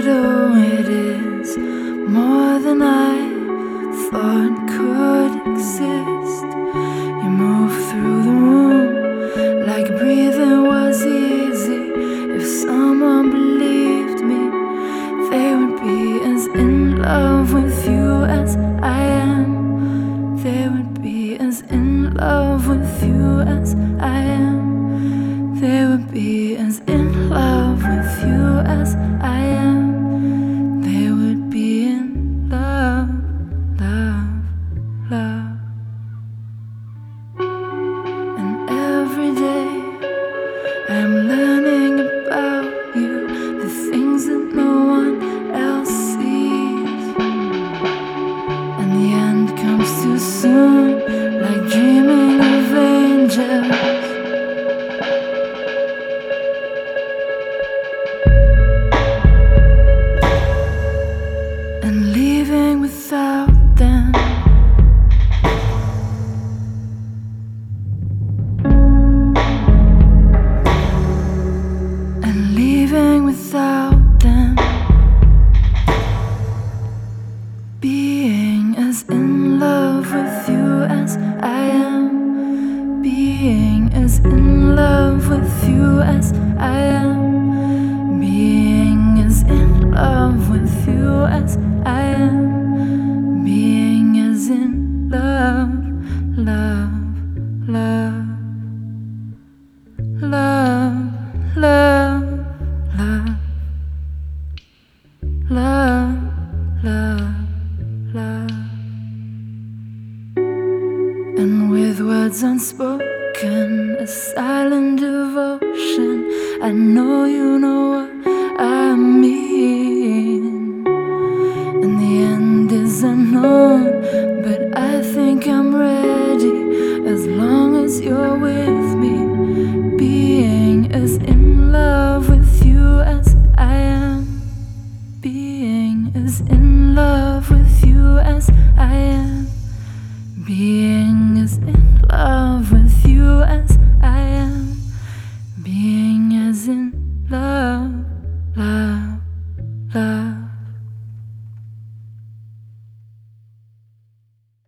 oh, it is more than I thought could exist. You move through the room like breathing was easy. If someone believed me, they would be as in love with you as I am. They would be as in love with you as I am. They would be as in love with you as I am. They would be in love, love, love. And every day I'm learning about you, the things that no one else sees. And the end comes too soon, like dreaming of angels. And leaving without them. And leaving without them. Being as in love with you as I am. Being as in love with you as I am. Being as in love with you as I am. Being as in love, love, love, love, love, love, love, love, love. And with words unspoken, a silent devotion, I know you know what I mean. And the end is unknown, but I think I'm ready, as long as you're with